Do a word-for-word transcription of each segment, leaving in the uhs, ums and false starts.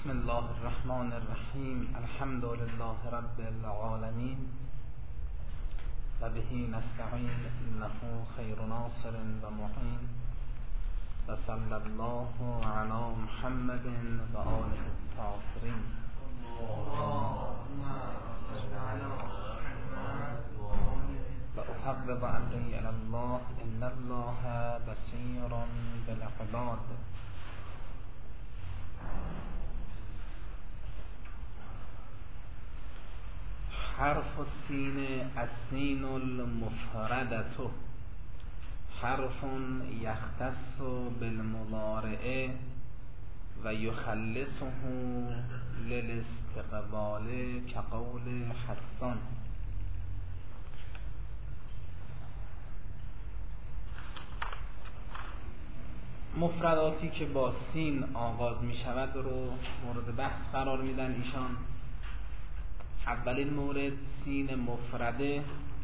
بسم الله الرحمن الرحیم. الحمد لله رب العالمین و به نستعین انه خیر ناصر و معین و صلی الله علی محمد و آله الطاهرین. و احبب امری الی الله ان الله بصیر بالعباد. حرف السین السین المفردة حرف یختص بالمضارع و یخلصه للاستقبال کقول حسان. مفرداتی که با سین آغاز می شود رو مورد بحث قرار میدن ایشان. اولین مورد سین مفرده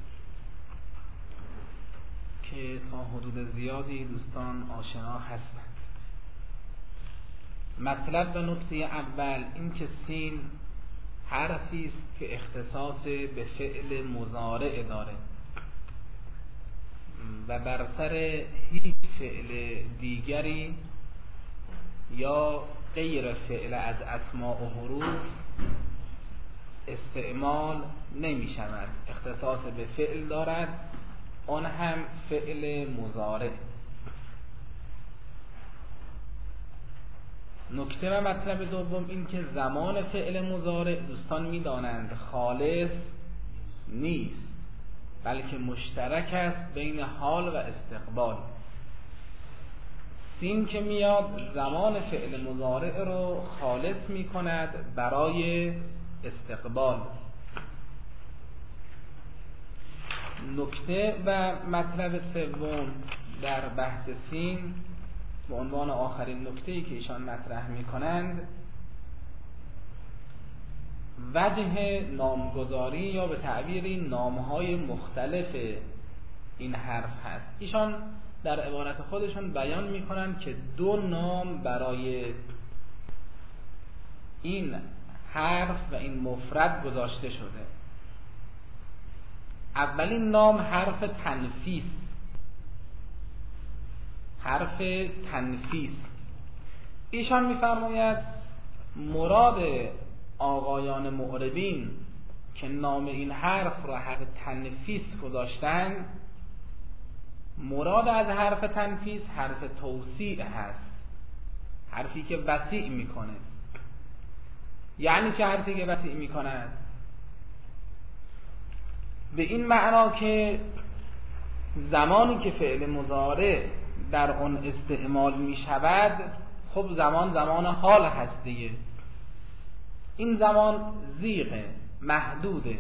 که تا حدود زیادی دوستان آشنا هستند. مطلب و نکته اول این که سین حرفی است که اختصاص به فعل مضارع داره و بر سر هیچ فعل دیگری یا غیر فعل از اسماء و حروف استعمال نمی شود. اختصاص به فعل دارد، آن هم فعل مضارع. نکته و مطلب دوم این که زمان فعل مضارع دوستان می دانند خالص نیست، بلکه مشترک است بین حال و استقبال. سین که میاد زمان فعل مضارع رو خالص می کند برای استقبال. نکته و مطلب سوم در بحث سین به عنوان آخرین نکته‌ای که ایشان مطرح می‌کنند وجه نامگذاری یا به تعبیری نام‌های مختلف این حرف هست. ایشان در عبارت خودشون بیان می‌کنند که دو نام برای این حرف و این مفرد گذاشته شده. اولین نام حرف تنفیس، حرف تنفیس. ایشان می‌فرماید مراد آقایان معربین که نام این حرف را حرف تنفیس گذاشتند، مراد از حرف تنفیس حرف توسیع هست، حرفی که وسیع میکنه. یعنی چه حرفی که وسیع میکند؟ به این معنا که زمانی که فعل مضارع در آن استعمال می شود، خب زمان زمان حال هست دیگه. این زمان ضیقه، محدوده.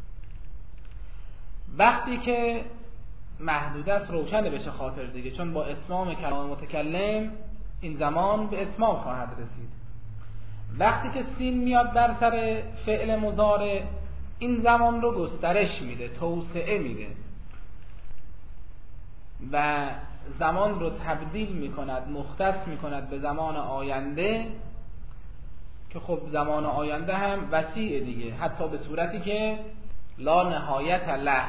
وقتی که محدود است روشنه به چه خاطر دیگه، چون با اتمام کلام متکلم این زمان به اتمام خواهد رسید. وقتی که سین میاد بر سر فعل مضارع این زمان رو گسترش میده، توسعه میده و زمان رو تبدیل میکند، مختص میکند به زمان آینده که خب زمان آینده هم وسیع دیگه، حتی به صورتی که لا نهایت له،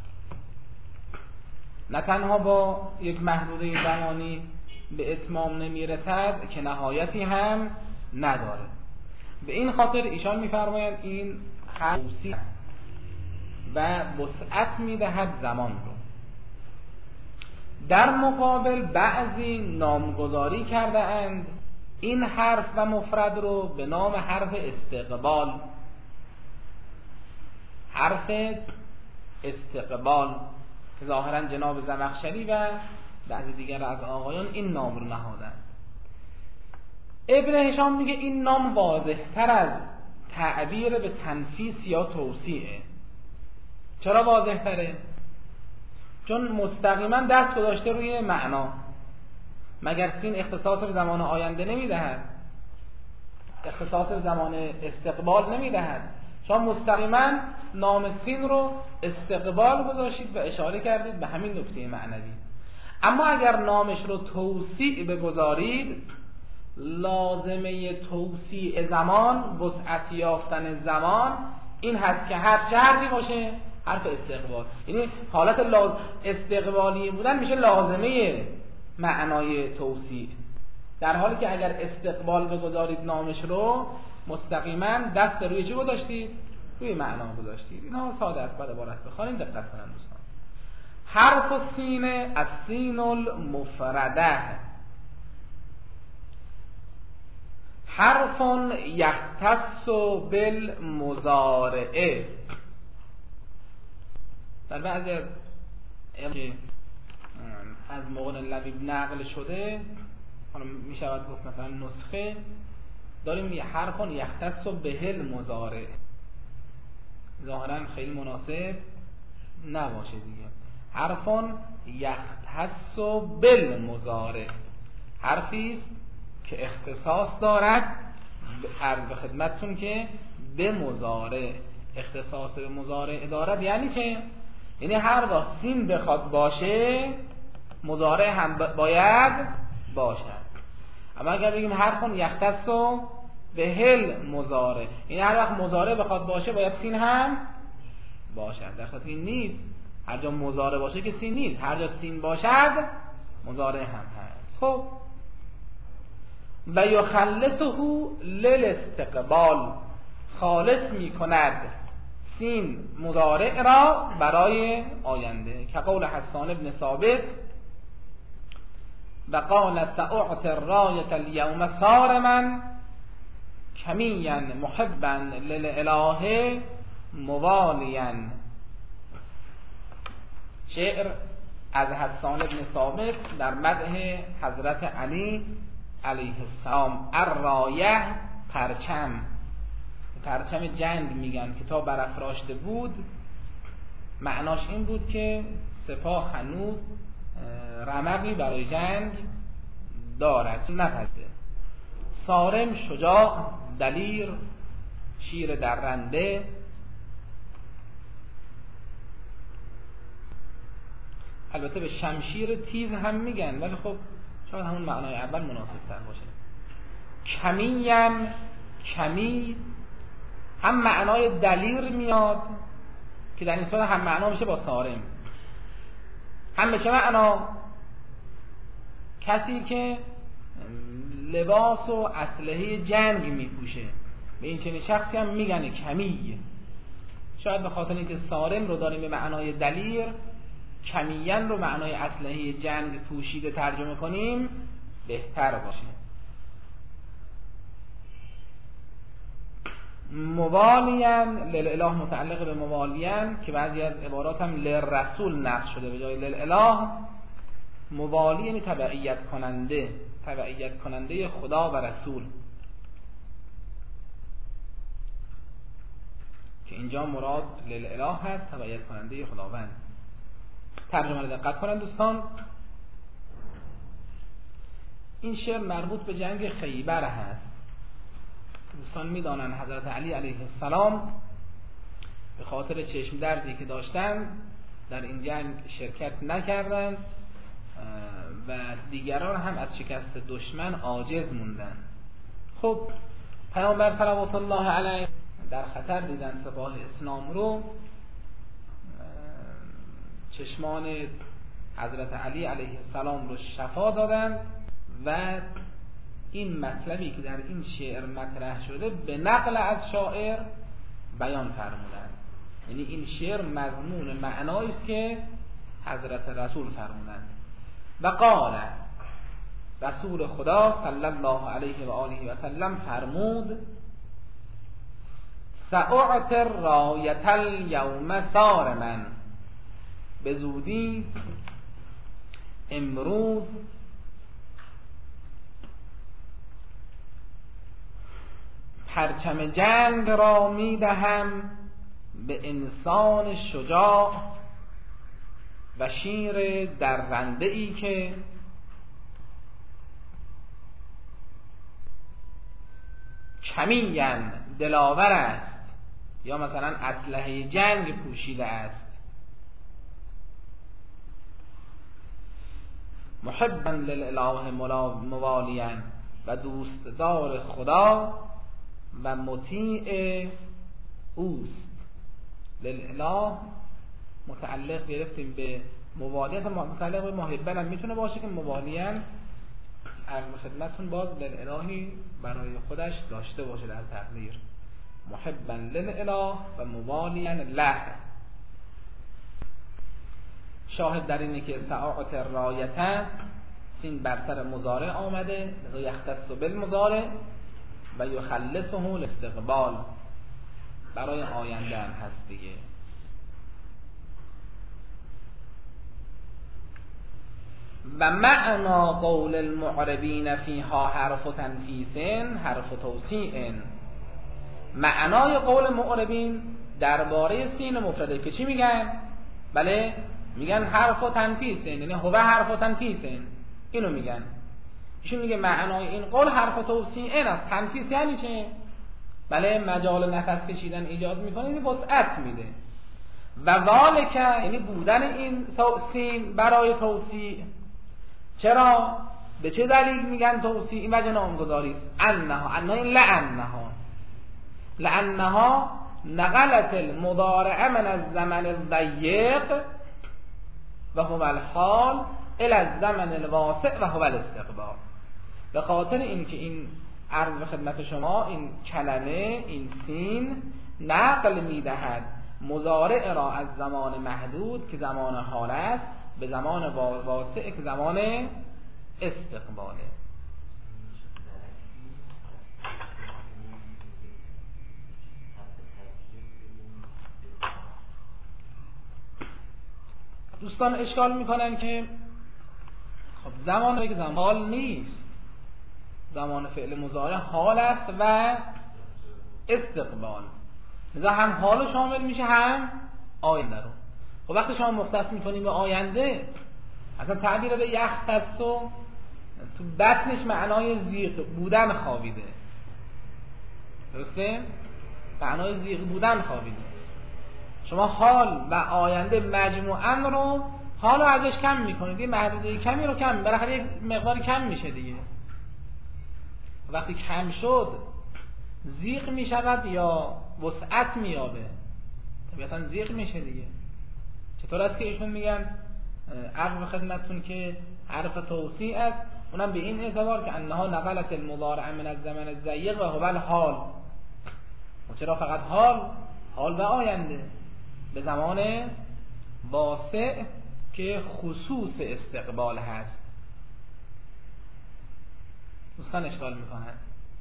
نه تنها با یک محدوده زمانی به اتمام نمیرسد که نهایتی هم نداره. به این خاطر ایشان میفرمایند این توسیع و وسعت میدهد زمان رو. در مقابل بعضی نامگذاری کرده اند این حرف و مفرد رو به نام حرف استقبال. حرف استقبال که ظاهرا جناب زمخشری و بعضی دیگر از آقایان این نام رو نهادند. ابن هشام میگه این نام واضح تر از تعبیر به تنفیس یا توسیعه. چرا واضح تره؟ چون مستقیما دست گذاشته روی معنا. مگر سین اختصاص به زمان آینده نمیدهد؟ اختصاص به زمان استقبال نمیدهد؟ شما مستقیما نام سین رو استقبال گذاشتید و اشاره کردید به همین نکته معنوی. اما اگر نامش رو توسیع بگذارید لازمه توسیع زمان، وسعت یافتن زمان این هست که هر چه حرفی باشه حرف استقبال، یعنی حالت لاز... استقبالی بودن میشه لازمه معنای توسیع، در حالی که اگر استقبال بگذارید نامش رو مستقیما دست روی چی گذاشتید؟ روی معنا گذاشتید. اینا ساده است، بعد عبارت بخوانیم دقت کنن دوستان. حرف السین السین المفرده حرف یختص بالمضارعه. در بعضی از از مغن لبیب نقل شده، حالا می شود گفت مثلا نسخه داریم یه حرف یختص بهل مضارع، ظاهرا خیلی مناسب نباشه دیگه. حرف یختص بالمضارع، حرفی است که اختصاص دارد، عرض به خدمتتون که به مضارع، اختصاص به مضارع دارد. یعنی چه؟ یعنی هر وقت سین بخواد باشه مضارع هم باید باشد. اما اگر بگیم حرف یختص بهل مضارع، یعنی هر وقت مضارع بخواد باشه باید سین هم باشد، در صورتی این نیست. هر جا مضارع باشه که سین نیست، هر جا سین باشد مضارع هم هست. خب و یخلصه للاستقبال، خالص می کند سین مضارع را برای آینده، که قول حسان ابن ثابت و قال سأعط الراية اليوم صارما کمیا محبا للاله موالیا. شعر از حسان ابن ثابت در مدح حضرت علی علیه السلام. الرایه پرچم، پرچم جنگ میگن که تا برافراشته بود، معناش این بود که سپاه هنوز رمقی برای جنگ دارد نپذه. صارم شجاع، دلیر، شیر درنده. البته به شمشیر تیز هم میگن، ولی خب شاید همون معنای اول مناسب تر باشه. کمیم، کمی هم معنای دلیر میاد که در این صورت هم معنا میشه با صارم. هم به چه معنا؟ کسی که لباس و اسلحه جنگ میپوشه، به این چنین شخصی هم میگن کمی. شاید به خاطر اینکه صارم رو داریم به معنای دلیر، کمیین رو معنای اسلحه جنگ پوشیده ترجمه کنیم بهتر باشه. موالین، للاله متعلق به موالین که بعضی از عبارات هم للرسول نقش شده به جای للاله. موالی یعنی تبعیت کننده، تبعیت کننده خدا و رسول، که اینجا مراد للاله هست، تبعیت کننده خداوند. ترجمه رو دقت کنن دوستان. این شعر مربوط به جنگ خیبر هست. دوستان میدانن حضرت علی علیه السلام به خاطر چشم دردی که داشتن در این جنگ شرکت نکردند و دیگران هم از شکست دشمن عاجز موندن. خب پیامبر صلوات الله علیه در خطر دیدن سپاه اسلام رو، چشمان حضرت علی علیه السلام رو شفا دادن و این مطلبی که در این شعر مطرح شده به نقل از شاعر بیان فرمودند. یعنی این شعر مضمون معنایی است که حضرت رسول فرمودند. و قال، رسول خدا صلی الله علیه و آله و سلم فرمود: سأعطی الرایة الیوم صارما، به زودی امروز پرچم جنگ را میدهم به انسان شجاع و شیر درنده ای که کمین دلاور است، یا مثلا اسلحه جنگ پوشیده است. محبا للاله موالیا، و دوستدار خدا و مطیع اوست. لله متعلق گرفتیم به موالیت، متعلق به محبن هم میتونه باشه که موالیان عرض خدمتون باز للالهی برای خودش داشته باشه در تقدیر، محبا للاله و موالیان له. شاهد در اینه که ساعت رایته سین بر سر مضارع آمده، یختص بالمضارع و یخلصه الاستقبال، برای آینده هم هست دیگه. و معنا قول المعربین فیها حرف تنفیس حرف توسیع. معنای قول معربین درباره سین مفرده که چی میگن؟ بله میگن حرف تنفیس، یعنی هو حرف تنفیس، اینو میگن. ایشون میگه معنای این قول حرف توسیع است. تنفیس یعنی چه؟ بله مجال نفس کشیدن ایجاد میکنه، این وسعت میده. و ذالک یعنی بودن این سین برای توسیع. چرا؟ به چه دلیل میگن توسیع؟ این وجه نامگذاری است. انها انها این لانها لانها نقلت المضارع من الزمن الضيق و هو الحال الى الزمن الواسع و هو الاستقبال. به خاطر اینکه این عرض به خدمت شما این کلمه این سین نقل میدهد مضارع را از زمان محدود که زمان حال است به زمان واسع که زمان استقباله. دوستان اشکال میکنن که خب زمان که زمان حال نیست، زمان فعل مضارع حال است و استقبال، لذا هم حال شامل میشه هم آینده رو. و وقتی شما مختص میکنیم به آینده، اصلا تعبیر به یختص و تو بطنش معنای زیغ بودن خوابیده، درسته؟ معنای زیغ بودن خوابیده. شما حال و آینده مجموعاً رو حال رو ازش کم میکنید، یه محدوده کمی رو کم، بالاخره یک مقدار کم میشه دیگه. وقتی کم شد زیغ میشود یا وسعت مییابه؟ طبیعتاً زیغ میشه دیگه. چطور است که ایشون میگن عرض خدمتتون که حرف توسیع است، اونم به این اعتبار که انها نقلت المضارع من الزمن الضيق و هو الحال. و چرا فقط حال؟ حال و آینده به زمان واسع که خصوص استقبال هست. دوستان اشکال میکنن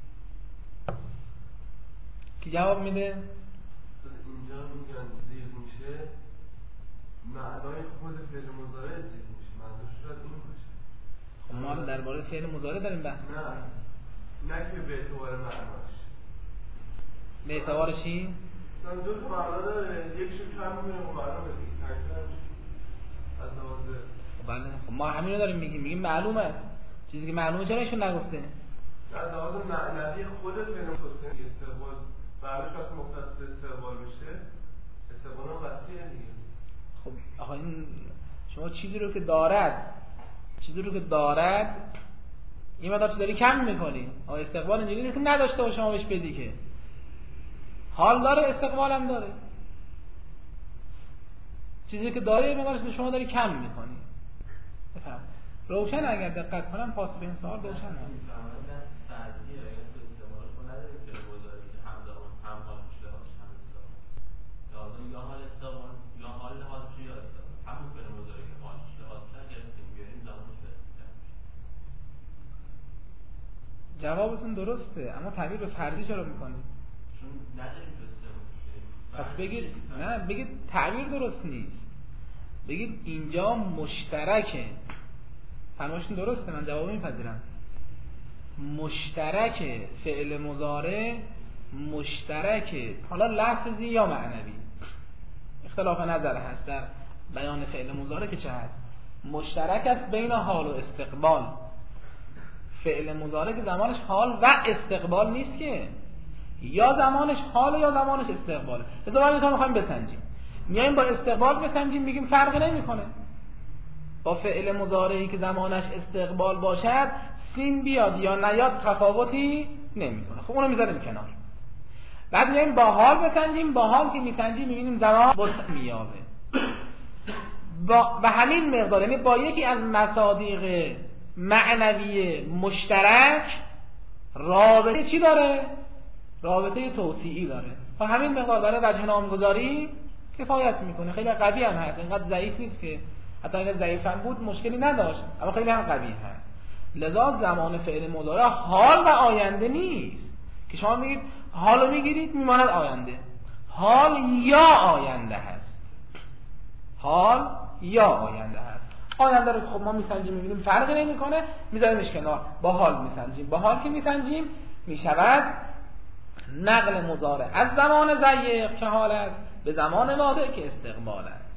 که جواب میده اینجا میگن زیر میشه، معنای خود فعل مضارع زیر میشه، منظورش شاید این باشه. خب ما هم درباره فعل مضارع داریم بحث. نه نه که به اعتبار معناش. به اعتبار چی؟ مثلا دو تا معنا داره، یکشو کم میکنه و معنا بدید از نوازه. بله خب ما همین رو داریم میگیم، میگیم معلومه. چیزی که معلومه چرا ایشون نگفته؟ از لحاظ معنوی خود فعل مضارع استقبال بعدش وقتی مختص به استقبال بشه، استقبال هم وسیعه دیگه. خب آخه این شما چیزی رو که دارد چیزی رو که دارد این مقدار چیز داری کم میکنی. آقا استقبال اینجوری نیست که نداشته باشه شما بهش بدی، که حال داره استقبال هم داره. چیزی که داره این مقدار شما داری کم میکنی. بفهم روشن اگر دقت کنم پاس به این سوال روشن هم جوابتون درسته، اما تعبیر به فردی چرا میکنید؟ چون نداریم پس بگید نه، بگید تعبیر درست نیست، بگید اینجا مشترکه. فرمایشتون درسته، من جواب میپذیرم. مشترک فعل مضارع مشترک، حالا لفظی یا معنوی اختلاف نظر هست در بیان فعل مضارع که چه هست. مشترک است بین حال و استقبال. فعل مضارع که زمانش حال و استقبال نیست، که یا زمانش حال یا زمانش استقباله. لذا ما اینو می‌خوایم بسنجیم، میایم با استقبال بسنجیم، میگیم فرقی نمیکنه. با فعل مضارعی که زمانش استقبال باشد سین بیاد یا نیاد تفاوتی نمیکنه. خب اونو میذاریم کنار. بعد میایم با حال بسنجیم. با حال که میسنجیم میبینیم زمان وسع مییابه. با به همین مقدار، یعنی با یکی از مصادیق معنوی مشترک رابطه چی داره؟ رابطه توسیعی داره. با همین مقدار برای وجه نامگذاری کفایت میکنه. خیلی قوی هم هست، اینقدر ضعیف نیست که حتی اگر ضعیف هم بود مشکلی نداشت، اما خیلی هم قوی هست. لذا زمان فعل مضارع حال و آینده نیست که شما میگید حالو میگیرید میماند آینده. حال یا آینده هست. حال یا آینده هست. آینده رو خب ما میسنجیم میبینیم فرقی نمیکنه، میذاریمش کنار. با حال میسنجیم. با حال که میسنجیم میشود نقل مضارع از زمان ضیق که حال است به زمان واضح که استقبال است.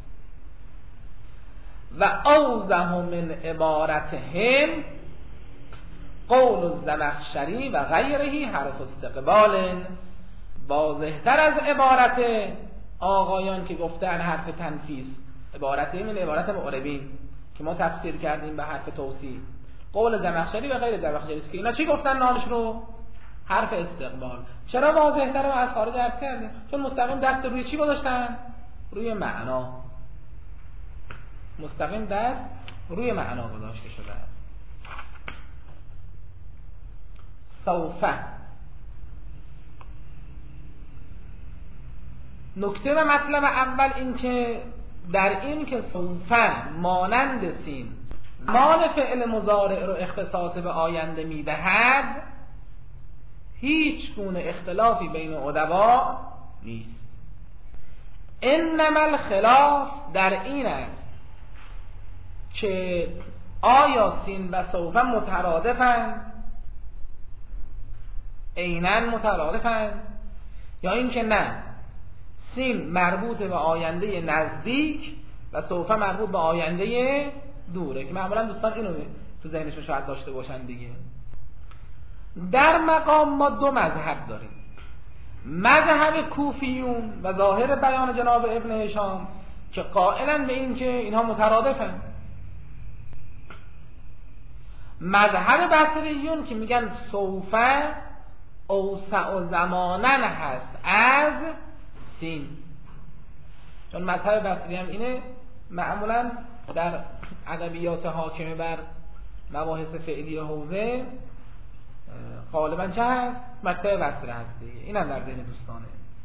و اوضح من عبارتهم قول الزمخشری و غیره حرف استقبال. واضح‌تر از عبارت آقایان که گفتن حرف تنفیس، عبارت من عبارت معربین که ما تفسیر کردیم به حرف توصیل، قول زمخشری و غیر زمخشری است که اینا چی گفتن نامش رو؟ حرف استقبال. چرا واضح‌تر و از خارج عرض کردیم؟ چون مستقیم دست روی چی گذاشتن؟ روی معنا. مستقیم دست روی معنا گذاشته شده است. سوفه. نکته و مطلب اول این که در این که سوفه مانند سین مال فعل مضارع رو اختصاص به آینده میدهد، هیچ گونه اختلافی بین ادبا نیست. انما الخلاف در این است که آیا سین و سوفه مترادفند، عیناً مترادفند، یا این که نه، سین مربوط به آینده نزدیک و سوفه مربوط به آینده دوره، که معمولا دوستان اینو تو ذهنشون شاید داشته باشن دیگه. در مقام ما دو مذهب داریم. مذهب کوفیون و ظاهر بیان جناب ابن هشام که قائلن به این که اینها مترادفن. مذهب بصریون که میگن سوفه اوسع و زمانن هست از سین. چون مذهب بصری هم اینه، معمولا در ادبیات حاکمه بر مباحث فعلی حوزه غالبا چه هست؟ مذهب بصری هست دیگه. اینم در ذهن دوستانه.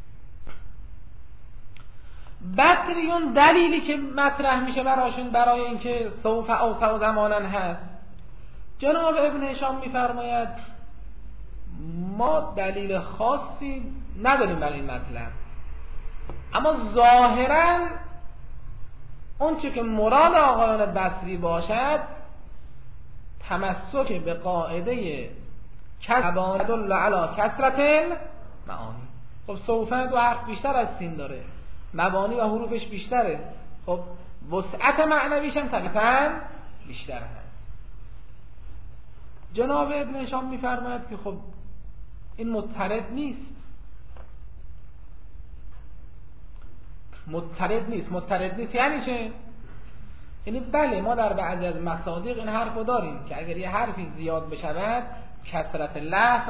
بصریون دلیلی که مطرح میشه براشون برای اینکه سوف اوسع و زمانن هست، جناب ابن هشام میفرماید ما دلیل خاصی نداریم برای این مطلب، اما ظاهرا اون چه که مراد آقایان بصری باشد تمسک به قاعده کسبان دل علی کثرت المعانی. خب سوفه دو حرف بیشتر از سین داره، مبانی و حروفش بیشتره، خب وسعت معنویش هم طبعا بیشتر هست. جناب ابن هشام میفرماید که خب این مضطرد نیست. مضطرد نیست مضطرد نیست یعنی چه؟ یعنی بله ما در بعضی از مصادیق این حرف رو داریم که اگر یه حرفی زیاد بشود کثرت لفظ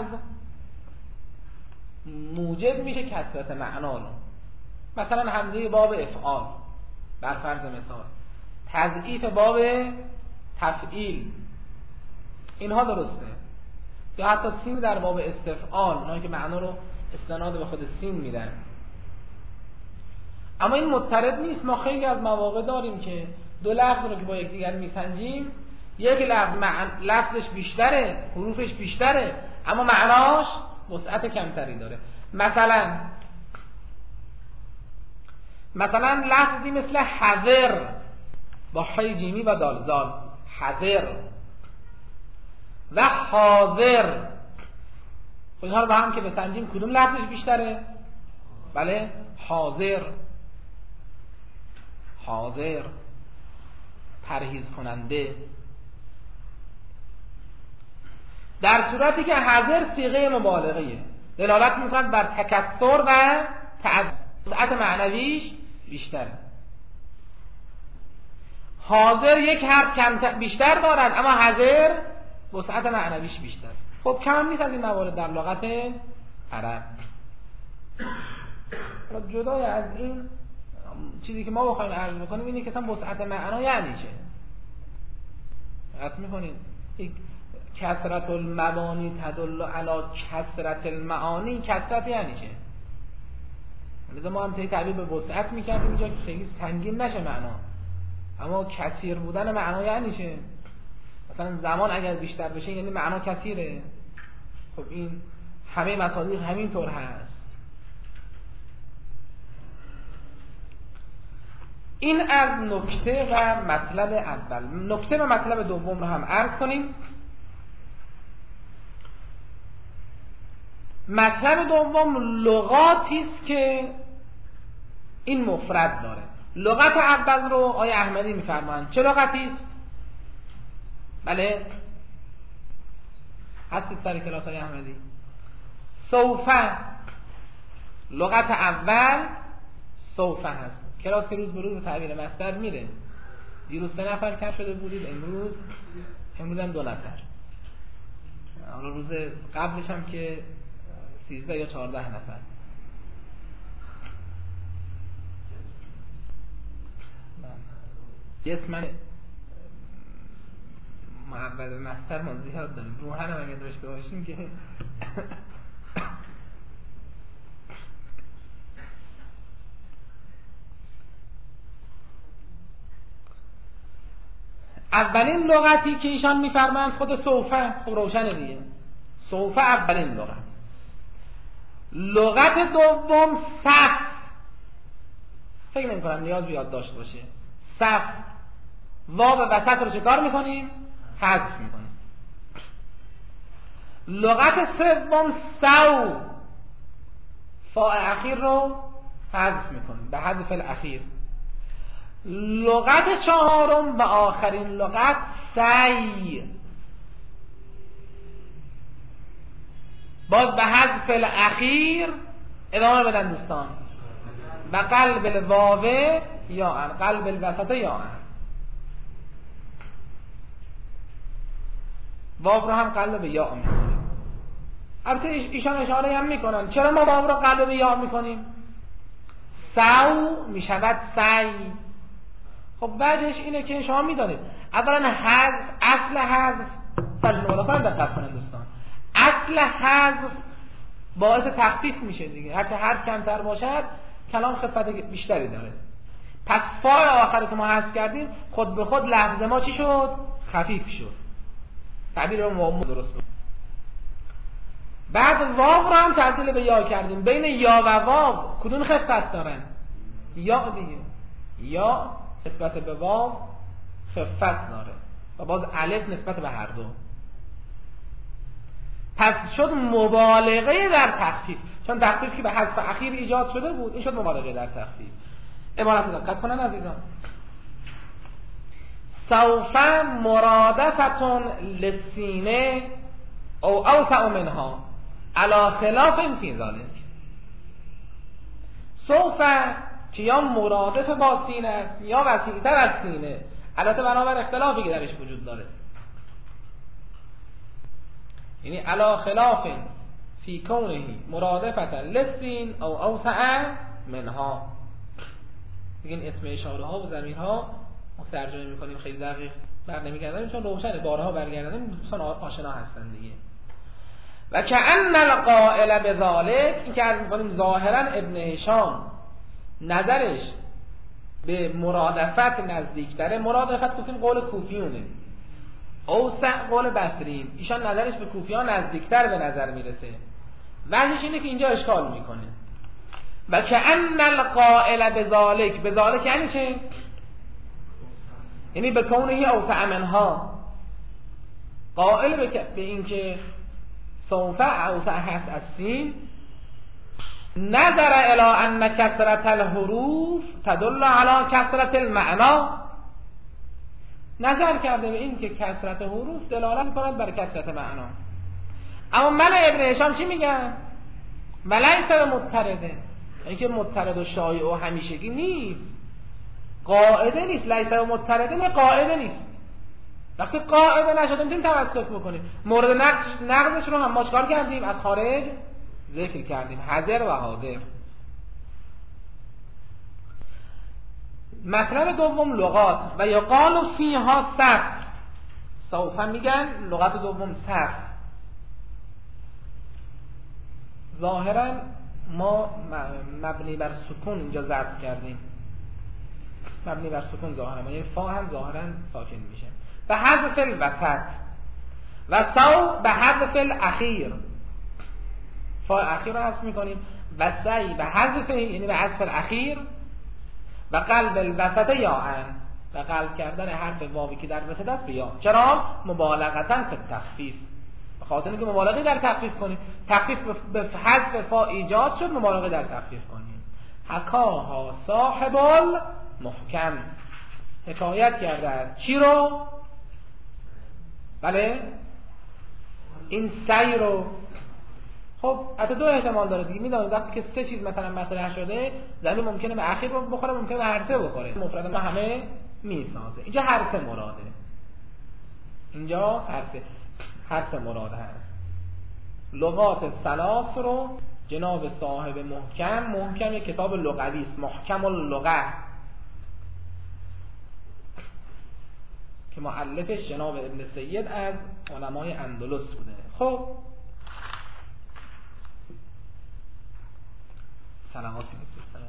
موجب میشه کثرت معنا رو. مثلا همزه باب افعال بر فرض مثال، تضعیف باب تفعیل، اینها درسته. یا حتی سین در باب استفعال، اونایی که معنا رو استناد به خود سین میدن. اما این مضطرد نیست. ما خیلی از مواقع داریم که دو لفظ رو که با یکدیگر میسنجیم، یک لفظ مع... لفظش بیشتره، حروفش بیشتره، اما معناش وسعت کمتری داره. مثلا مثلا لفظی مثل حذر با حی جیمی و دال زال، حذر و حاضر، خب اینها رو با هم که بسنجیم کدوم لفظش بیشتره؟ بله حاضر. حاضر پرهیز کننده. در صورتی که حاضر صیغه مبالغه دلالت می‌کند بر تکثر و وسعت معنویش بیشتره. حاضر یک حرف کم بیشتر دارد اما حاضر وسعت معنویش بیشتر. خب کم نیست از این موارد در لغت عرب. جدای از این چیزی که ما بخوایم عرض بکنیم اینه که اصلا وسعت معنا یعنی چه؟ دقت می‌کنید کثرت المبانی تدل علی کثرت المعانی، کثرت یعنی چه؟ لذا ما هم طی تعبیر به وسعت می‌کردیم اینجا که خیلی سنگین نشه معنا. اما کثیر بودن معنا یعنی چه؟ مثلا زمان اگر بیشتر بشه یعنی معنا کثیره. خب این همه مصادیق همین طور هست. این از نکته و مطلب اول. نکته و مطلب دوم رو هم عرض کنیم. مطلب دوم لغاتی است که این مفرد داره. لغت اول رو آیه احمدی میفرمایند. چه لغتی است؟ بله هستید سر کلاس آیه احمدی؟ سوفه. لغت اول سوفه هست. کلاس که روز به روز به تعبیر مصدر میره. دیروز سه نفر کم شده بودید، امروز امروز هم دو نفر. حالا روز قبلش هم که سیزده یا چهارده نفر. جسم من معبد مصدر ما زیاد داریم. روحن هم اگه داشته باشیم که اولین لغتی که ایشان میفرمایند خود سوفه. خب روشنه دیگه، سوفه اولین لغت. لغت دوم صف. فکر نمی کنم نیاز بیاد داشته باشه. صف واو وسط رو چه کار میکنیم؟ حذف میکنیم. لغت سوم سو، فاء اخیر رو حذف میکنیم به حذف الاخیر. لغت چهارم و آخرین لغت سی، باز به حذف الاخیر ادامه بدن دوستان. و قلب الواو یا ان، قلب الوسط یا ان. واو رو هم قلب یا میکنیم. البته ایشان اشاره هم میکنن چرا ما واو رو قلب یا میکنیم؟ سو میشود سی. خب وجهش اینه که شما میدانید اولا حذف، اصل حذف ترجمه کنم دقت کنید دوستان، اصل حذف باعث تخفیف میشه دیگه. هرچه حرف کمتر باشد کلام خفت بیشتری داره. پس فای آخری که ما حذف کردیم خود به خود لفظ ما چی شد؟ خفیف شد. تعبیر ما درست بود. بعد واو رو هم تبدیل به یا کردیم. بین یا و واو کدوم خفت دارن؟ یا دیگه. یا نسبت به واو خفت داره و باز الف نسبت به هر دو. پس شد مبالغه در تخفیف، چون تخفیف که به حذف اخیر ایجاد شده بود این شد مبالغه در تخفیف. عبارت دقت کنن عزیزان. سوف مرادفتون للسینه او اوسع منها علی خلاف فی ذلک. سوف که یا مرادف با سینه است یا وسیع‌تر از سینه، البته بنابر اختلافی که درش وجود داره. یعنی علی خلاف فی کونه مرادفتا للسین او اوسع منها. دیگه اسم اشاره ها و ضمیرها ما ترجمه میکنیم خیلی دقیق بر نمیگردیم چون روشنه بارها برگردیم دوستان آشنا هستن دیگه. و کأن القائل بذالک، این که عرض میکنیم ظاهرا ابن هشام نظرش به مرادفت نزدیکتره. مرادفت گفتیم قول کوفیونه، اوسع قول بصرین. ایشان نظرش به کوفیان نزدیکتر به نظر میرسه. وجهش اینه که اینجا اشکال میکنه. و کأن القائل بذالک، بذالک یعنی چه؟ یعنی به کونه اوسع منها، قائل به این که سوف اوسع هست از سین. نظر الى ان کثرت الحروف تدل علی کثرت المعنا، نظر کرده به این که کثرت حروف دلالت کند بر کثرت معنا. اما من ابن هشام چی میگم؟ ولیس مضطرده، این که مضطرد و شایع و همیشگی نیست، قاعده نیست. لیس مضطرده نه قاعده نیست. وقتی قاعده نشده میتونیم توسط بکنیم. مورد نقض نقضش رو هم ما چکار کردیم؟ از خارج ذکر کردیم، حاضر و حاضر. مطلب دوم لغات و یقال فیها صف. سوف میگن لغت دوم صف. ظاهرا ما مبنی بر سکون اینجا ضرب کردیم، مبنی بر سکون ظاهرا، یعنی فا هم ظاهرا ساکن میشه. به حذف الوسط و سو به حذف الاخیر، فا اخیر رو حذف میکنیم و سعی به حذف یعنی به حذف الاخیر و قلب الوسط یا ان و قلب کردن حرف واوی که در وسط است به یا. چرا؟ مبالغتا فی التخفیف، به خاطر اینکه مبالغه در تخفیف کنیم. تخفیف به حذف فا ایجاد شد، مبالغه در تخفیف کنیم. حکاها صاحب المحکم، حکایت کرده است چی رو؟ بله این سعی رو. خب حتی دو احتمال داره دیگه. میدونید وقتی که سه چیز مثلا مطرح شده، زمین ممکنه به اخیر بخوره، ممکنه به هر سه بخوره. مفرد ما همه میسازه. اینجا هر سه مراده، اینجا هر سه هر سه مراد هست. لغات ثلاث رو جناب صاحب محکم، محکم یک کتاب لغوی است، محکم اللغه که مؤلفش جناب ابن سید از علمای اندلس بوده. خب سلاماتی بفرستید.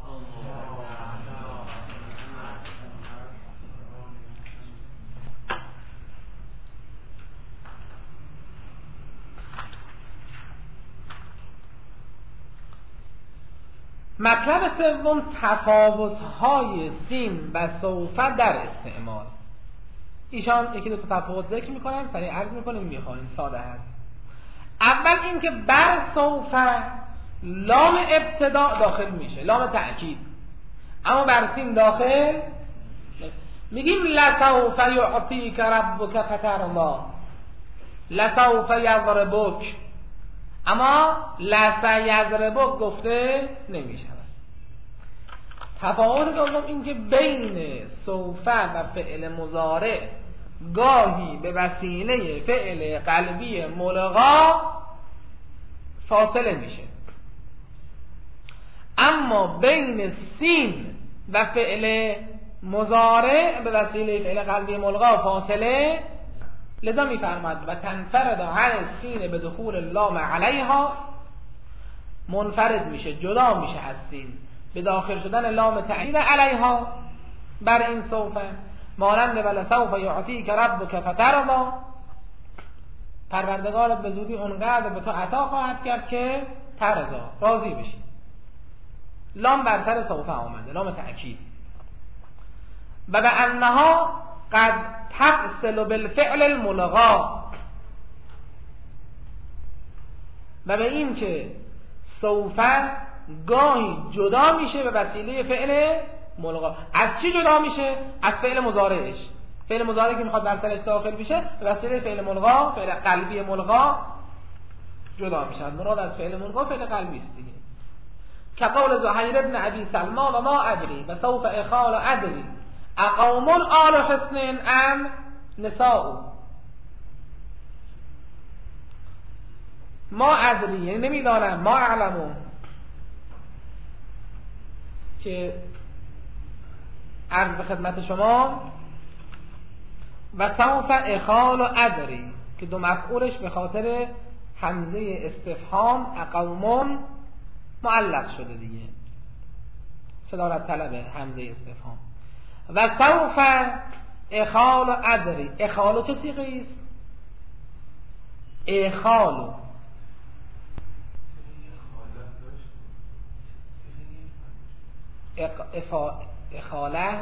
مطلب سوم تفاوت‌های سین و سوف در استعمال. ایشان یکی دو تا تفاوت ذکر میکنن، سریع عرض میکنیم میخوانیم، ساده هست. اول اینکه بر سوف لام ابتدا داخل میشه، لام تأکید، اما بر سین داخل میگیم لسوف یعطیک ربک فترضی، لسوف یضربک، اما لسیضربک گفته نمیشه. تفاوت دوم این که بین سوف و فعل مضارع گاهی به وسیله فعل قلبی ملغا فاصله میشه، اما بین سین و فعل مضارع به وسیله فعل قلبی ملغا فاصله. لذا میفرماد و تنفرد عن السین به دخول اللام علیها، منفرد میشه، جدا میشه از سین به داخل شدن لام تأکید علیها بر این سوف، مانند ولسوف یعطیک ربک فترضی، پروردگارت به زودی اونقدر به تو عطا خواهد کرد که ترضی، راضی بشی. لام برتر سوف آمده، لام تأکید. و به انها قد تفصل بالفعل الملغا، و به این که سوف گاهی جدا میشه به وسیله فعل ملغا. از چی جدا میشه؟ از فعل مضارعش. فعل مضارعی که میخواد در سرش داخل بشه به وسیله فعل ملغا، فعل قلبی ملغا جدا میشه. مراد از فعل ملغا فعل قلبی است دیگه. که قول زهیر ابن ابی سلمى و ما ادری و سوف اخال ادری اقوم آل حسن ام نساء. ما ادری یعنی نمیدانم، ما اعلمو که عرض به خدمت شما، و سوف اخال و ادری که دو مفعولش به خاطر همزه استفهام اقومون معلق شده دیگه، صدارت طلب همزه استفهام. و سوف اخال و ادری، اخالو چه صیغه است؟ اخالو اق... افا... اخاله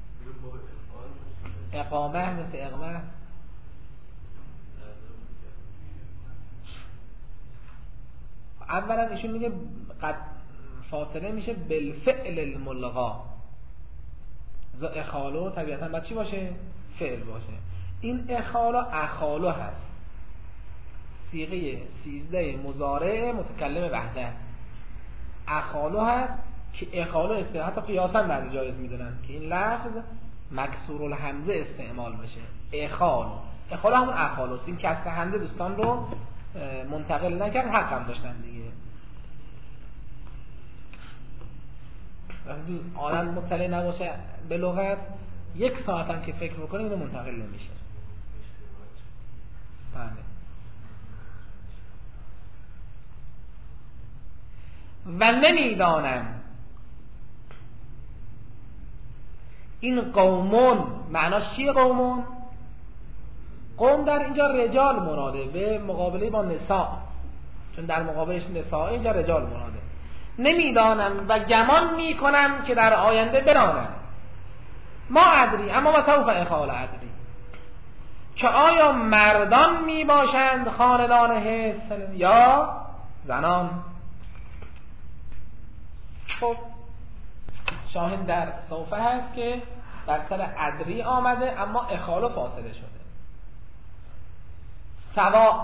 اقامه مثل اقامه. اولا ایشون میگه قد فاصله میشه بالفعل الملغا. اخالو طبیعتا باید چی باشه؟ فعل باشه. این اخالو اخالو هست، صیغه سیزده مضارع متکلم وحده. اخالو هست که اخالو استراحت قیاسا بعد جایز میدونن که این لفظ مکسور الهمزه استعمال بشه. اخال اخال همون اخالوس، این کسر همزه دوستان رو منتقل نکرد، حق هم داشتن دیگه. وقتی آدم مطلع نباشه به لغت یک ساعت هم که فکر بکنه اینو منتقل نمیشه. بله. و نمیدانم این قومون معناش چیه؟ قومون قوم در اینجا رجال مراده به مقابله با نساء، چون در مقابلش نساء اینجا رجال مراده. نمیدانم و گمان میکنم که در آینده برانم. ما ادری اما و سوف اخال ادری، که آیا مردان میباشند خاندان حصن یا زنان. خب شاهد در سوف هست که در سر ادری آمده اما اخال فاصله شده. سوا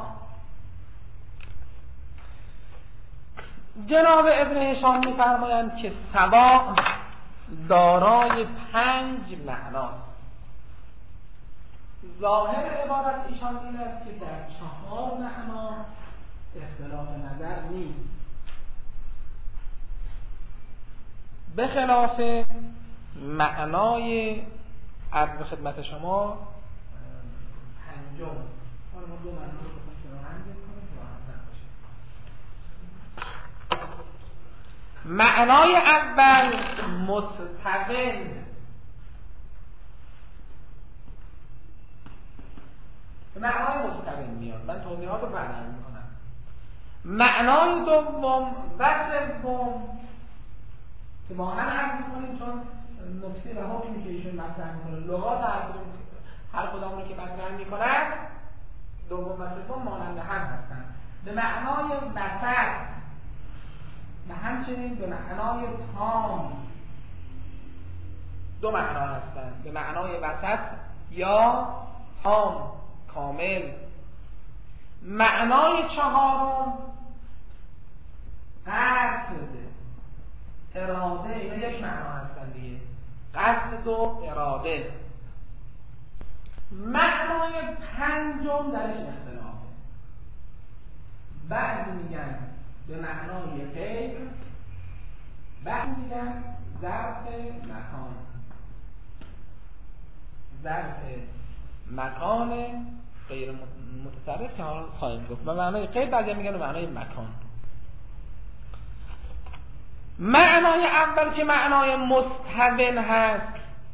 جناب ابن هشام می‌فرمایند که سوا دارای پنج معناست. ظاهر عبارت ایشان این است که در چهار معنا اختلاف نظر نیست، به خلاف معنای عرض خدمت شما پنجم. حالا ما دو معنی رو معنای اول مستقل، معنای مستقل میاد، من توضیحات رو بعد عرض میکنم. معنای دوم و سوم که با هم عرض میکنیم، چون نکته و حکمی که ایشون مطرح میکنه لغات هر کدام رو که مطرح میکنن دوم و سوم مانند هم هستن. به معنای وسط و همچنین به معنای تام دو معنا هستند، به معنای وسط یا تام کامل. معنای چهارم قصد اراده، اینا یک معنا هستند دیگه، قصد و اراده. معنای پنجم درش اختلافه، بعضی میگن به معنای غیر، بعضی میگن ظرف مکان، ظرف مکان غیر متصرف که حالا خواهیم گفت. به معنای غیر بعضی میگن به معنای مکان. معنای اول که معنای مستقل هست،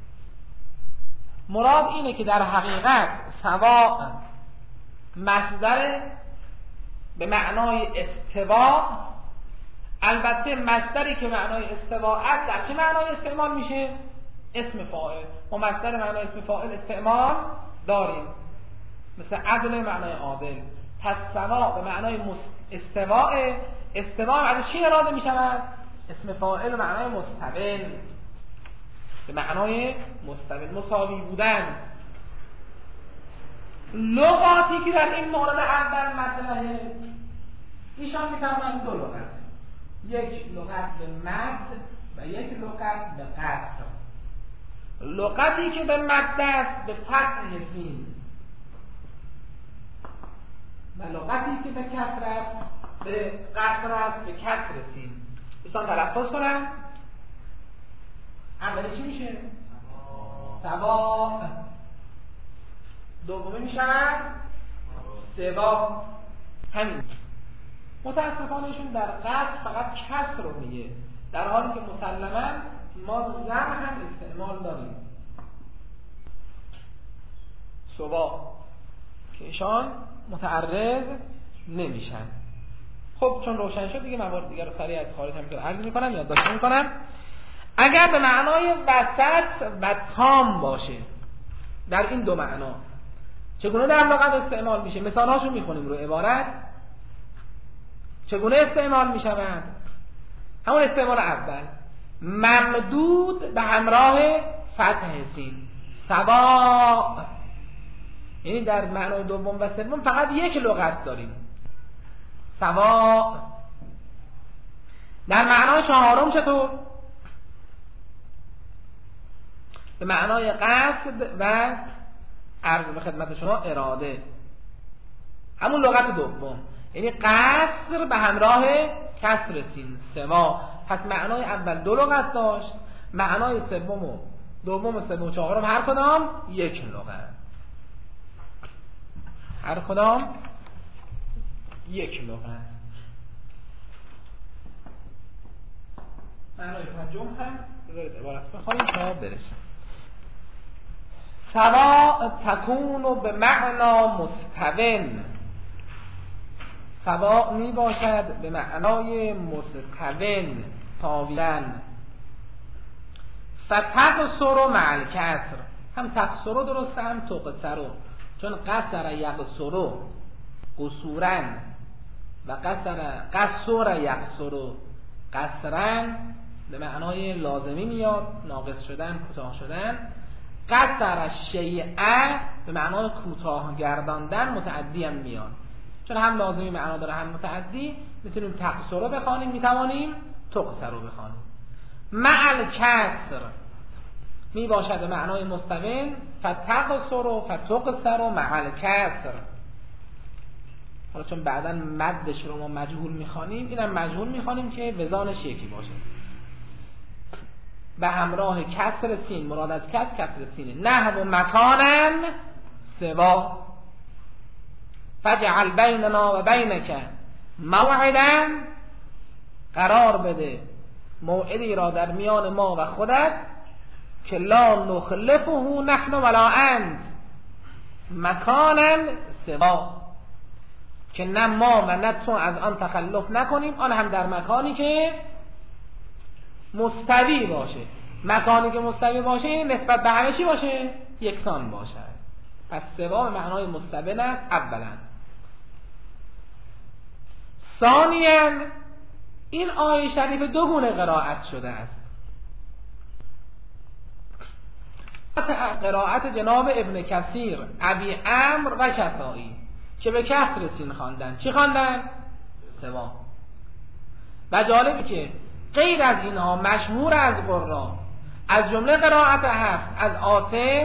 مراد اینه که در حقیقت سوا مصدر به معنای استوا، البته مصدری که معنای استوا است در چه معنای استعمال میشه؟ اسم فاعل. و مصدر معنای اسم فاعل استعمال داریم، مثل عدل معنای عادل. پس سوا به معنای استواء، استوا از چی اراده میشود؟ اسم فاعل معنای مستقل، به معنای مستقل، مساوی بودن. لغاتی که در این مورد اول مطرحه ایشان میفهمند دو لغت، یک لغت به مد و یک لغت به قصر. لغتی که به مد است به فتح سین و لغتی که به کسر است به قصر است به کسر سین. ایشان تلفظ کنم. اولی چی میشه؟ سوا. دومی میشن سوا. همین. متاسفانه ایشون در قصد فقط کسر رو میگه، در حالی که مسلماً ما زم هم استعمال داریم. سوا که ایشان متعرض نمیشن. خب چون روشن شد دیگه موارد دیگر رو سریع از خارج هم که عرض میکنم یادداشت میکنم. اگر به معنای وسط و تام باشه در این دو معنا چگونه در لغت استعمال میشه؟ مثال هاشو میخونیم رو عبارت چگونه استعمال میشوند. همون استعمال اول ممدود به همراه فتح سین، سوا. یعنی در معنای دوم و سوم فقط یک لغت داریم، سوا. در معنای چهارم چطور؟ به معنای قصد و عرض به خدمت شما اراده، همون لغت دوم، یعنی قصر به همراه کسر سین، سوا. پس معنای اول دو لغت داشت، معنای سوم و دوم و سوم و چهارم هر کدام یک لغت، هر کدام یک لغت. معنای پنجم هم بذارید عبارت بخونیم تا برسیم. سوا تکون به معنا مستون، سوا می باشد به معنای مستون، تاویدن. فتقصر مع الکسر، هم تقصر درسته هم تقصر، چون قصر یقصر قصورن و قصر قصر یقصر قصرن به معنای لازمی میاد، ناقص شدن، کوتاه شدن. قصر شیئا به معنای کوتاه گرداندن، متعدی هم میاد، چون هم لازمی معنا داره هم متعدی. میتونیم تقصر رو بخوانیم، میتوانیم تقصر رو بخوانیم. مع الکسر می باشد به معنای مستون، فتقصر و فتقصر و مع الکسر. حالا چون بعدا مدش رو ما مجهول میخوانیم، اینم مجهول میخوانیم که وزانش یکی باشه. به همراه کسر سین، مراد از کسر کسر سینه. نحو مکانن سوا، فجعل بیننا و بینک موعدا، قرار بده موعدی را در میان ما و خودت که لا نخلفه نحن ولا انت، مکانن سوا، که نه ما و نه تو از آن تخلف نکنیم، آن هم در مکانی که مستوی باشه. مکانی که مستوی باشه یعنی نسبت به همه چی باشه، یکسان باشه. پس سوا به معنای مستون است اولا. ثانیاً این آیه شریف دو گونه قرائت شده است. قرائت جناب ابن کثیر، ابی عمرو و کسائی که به کسر سین خواندن. چی خواندن؟ سوا. و جالبه که غیر از اینها مشهور از قرآن، از جمله قرائت حفص از عاصم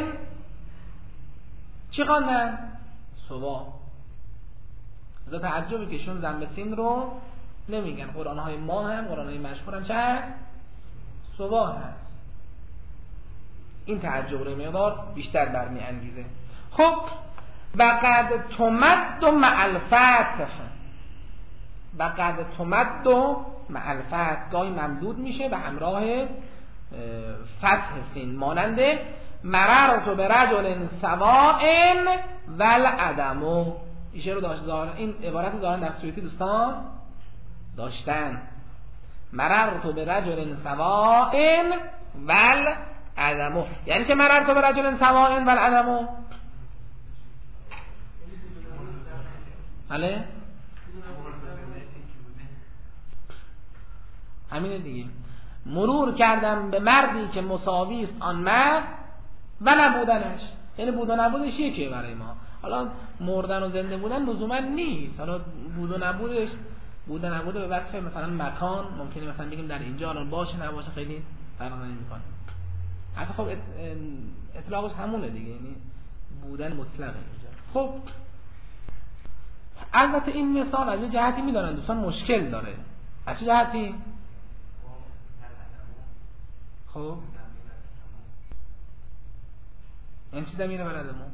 چی خواندن؟ سوا. از تعجبی که شون ضم سین رو نمیگن. قرآن های ما هم، قرآن های مشهور هم چه هست؟ سوا هست. این تعجب رو مقدار بیشتر برمی انگیزه. خب و قد تمد و مع الفتح، و قد تمد و مع الفتح گاهی ممدود میشه به همراه فتح سین، مانند مررت برجل سواء والعدم. ایشه رو داشت زار. این عبارت دارن در سویتی دوستان داشتن. مررت برجل سواء والعدم، یعنی چه مررت برجل سواء والعدم؟ بله همینه دیگه. مرور کردم به مردی که مساوی است آن مرد و نبودنش، یعنی بود و نبودش یکیه برای ما. حالا مردن و زنده بودن لزوما نیست، حالا بود و نبودش، بود و نبوده به وصف مثلا مکان ممکنه مثلا بگیم در اینجا الان باشه نباشه، خیلی فرق نمیکنه. حتی خب اطلاقش همونه دیگه، یعنی بودن مطلقه اینجا. خب البته این مثال از یه جهتی میدانن دوستان مشکل داره. از چه جهتی؟ خب این چی زمینه بلدمون؟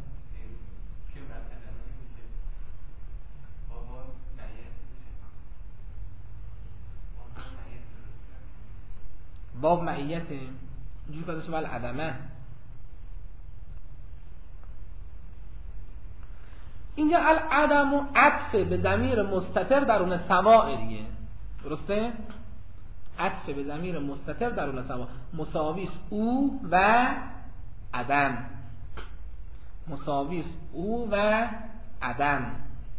باب معیت اینجوری که داشته بالعدمه. اینجا العدم و عطف به ضمیر مستتر درون سواء دیگه، درسته؟ عطف به ضمیر مستتر درون سواء، مساویس او و عدم، مساویس او و عدم.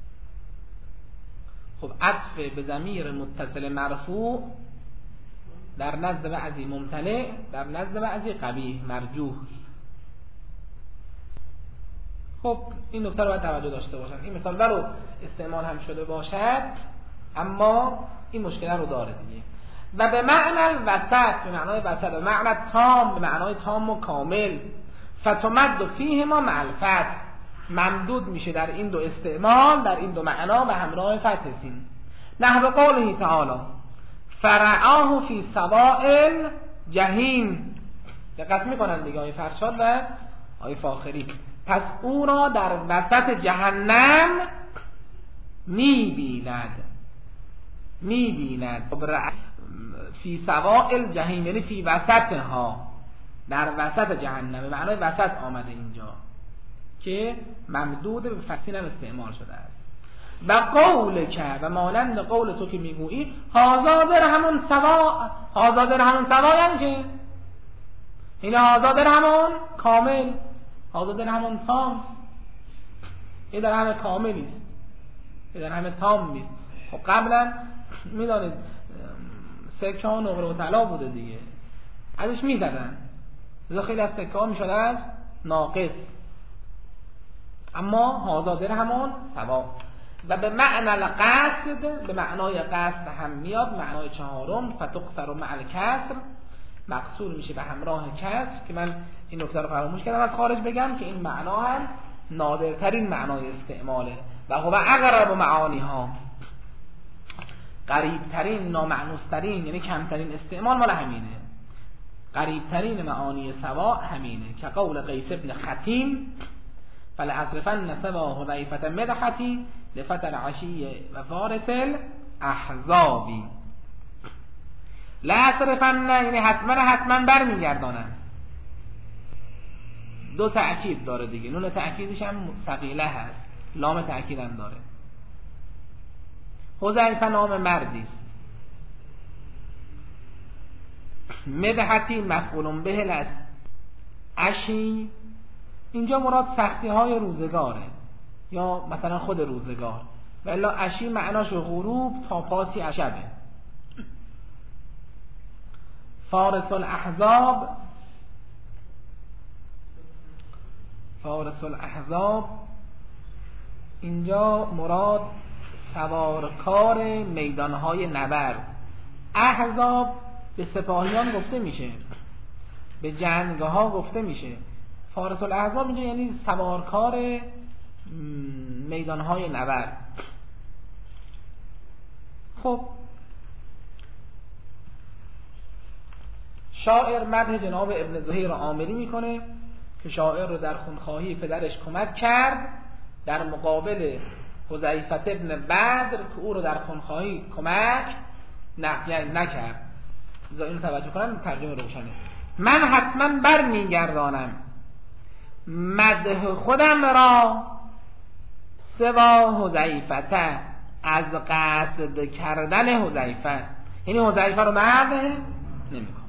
خب عطف به ضمیر متصل مرفوع در نزد بعضی ممتنع، در نزد بعضی قبیح مرجوح. خب این نکته رو باید توجه داشته باشن. این مثال رو استعمال هم شده باشد اما این مشکل رو داره دیگه. و به معنی الوسط، به معنای وسط، به معنی تام، به معنای تام و کامل. فتمد فیه ما مع الفتح، ممدود میشه در این دو استعمال، در این دو معنا به همراه فتح سین. نحو قوله تعالی فرعاه فی سوائل جهیم. دقت میکنن دیگه آیه فرشاد و آیه فاخری. پس او را در وسط جهنم میبیند، میبیند فی سوائل جهیم، یعنی فی وسطها، در وسط جهنم، به معنای وسط آمده اینجا که ممدود به فسین هم استعمال شده است. و قول که و مانند قول تو که میگویی هازا درهمون سوا، هازا درهمون سوا یعنی چه؟ این هازا درهمون کامل، هازا درهمون تام، این در همه کاملیست، این در همه تام نیست. خب قبلا میدانید سکه ها نقره و طلا بوده دیگه، ازش میدادن، لذا خیلی از سکه ها میشده از ناقص. اما هازا درهمون سوا. و به معنی القصد، به معنای قصد هم میاد، معنای چهارم فتقصر مع الکسر، مقصور میشه به همراه کسر، که من این نکته رو فراموش کردم از خارج بگم که این معنا هم نادرترین معنای استعماله و هو اقرب معانی ها، قریبترین، نامعنوسترین، یعنی کمترین استعمال مال همینه. قریبترین معانی سوا همینه که قول قیس ابن خطیم فلأصرفن سوا حذیفة مدحتی لفتى العشی و فارس الاحزابی. لأصرفن یعنی حتما حتما برمیگردانم. دو تأکید داره دیگه، نون تأکیدش هم ثقیله هست، لام تأکید هم داره. حذیفه نام مردی است، مدحتی مفعول به است. عشی اینجا مراد سختی های روزگاره یا مثلا خود روزگار، و الا عشی معناش غروب تا پاسی عشبه. فارس الاحزاب، فارس الاحزاب اینجا مراد سوارکار میدانهای نبرد. احزاب به سپاهیان گفته میشه، به جنگه ها گفته میشه. فارس الاحزاب اینجا یعنی سوارکار میدانهای نبرد. خب شاعر مدح جناب ابن زهیر عامری میکنه که شاعر رو در خونخواهی پدرش کمک کرد در مقابل حذیفه ابن بدر که او رو در خونخواهی کمک نکرد. لذا اینو توجه کنم، ترجمه روشنه. من حتما بر میگردانم مدح خودم را سوا حذیفه، از قصد کردن حذیفه، یعنی حذیفه رو مدح نمیکنم.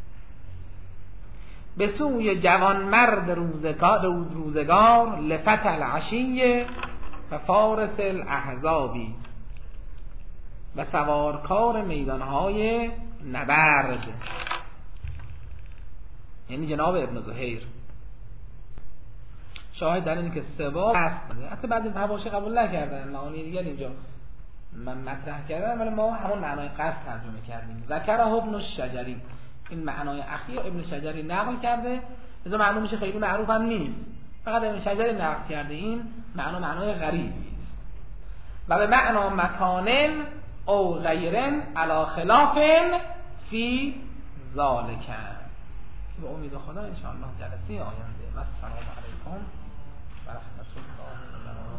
به سوی جوان مرد روزگار, روزگار لفتى العشی و فارس الاحزابی، و سوارکار میدانهای نبرد، یعنی جناب ابن زهیر. شاهد در اینه که سوا هست. حتی بعضی حواشی قبول نکردن، معانی دیگر اینجا من مطرح کردم، ولی ما همون معنای قصد ترجمه کردیم. ذکره ابن الشجری، این معنای اخیر ابن شجری نقل کرده، لذا معلوم میشه خیلی معروف هم نیست، فقط ابن شجری نقل کرده. این معنا معنای غریبی است. و به معنا مکانن او غیرن علی خلاف فی ذالک. به امید خدا ان شاء الله جلسه آینده. و السلام علیکم و رحمت الله و برکاته.